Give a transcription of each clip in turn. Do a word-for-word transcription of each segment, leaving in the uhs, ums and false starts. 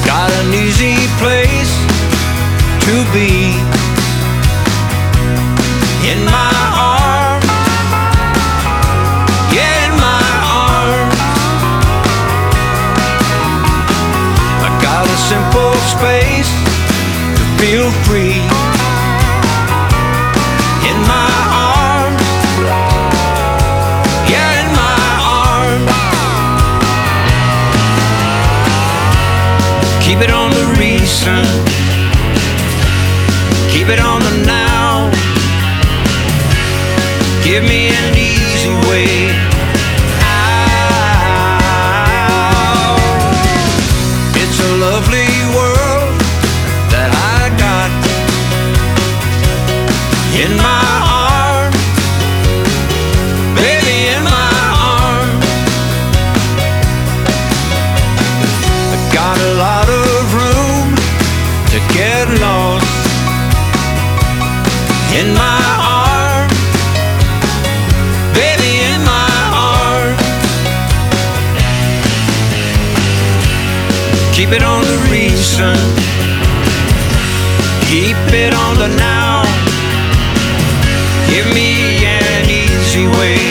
Got an easy place to be. In my arms, yeah, in my arms. I got a simple space to feel free. In my arms, yeah, in my arms. Keep it on the recent, keep it on the now. Give me an easy way out. It's a lovely world that I got in my arms, baby, in my arms. I got a lot of room to get lost in my arms, baby, in my arms. Keep it on the recent, keep it on the now. Give me an easy way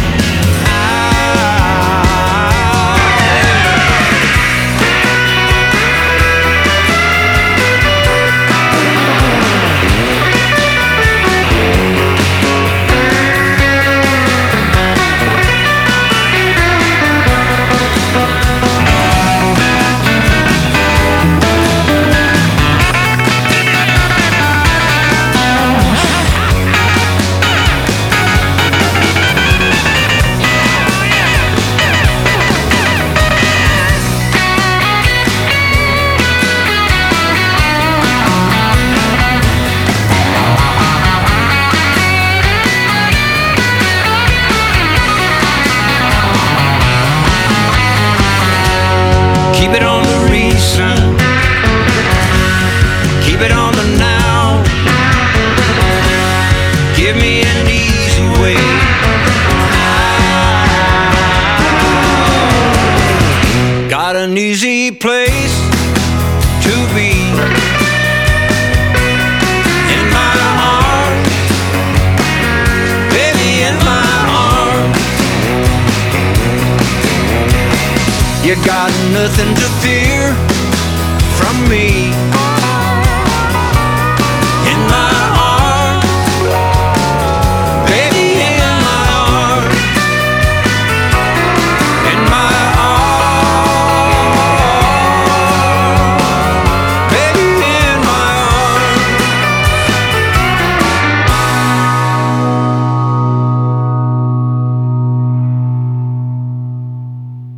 Keep it on the recent, keep it on the now. Give me an easy way out. Got an easy place to be. In my arms, baby, in my arms. You got nothing to fear.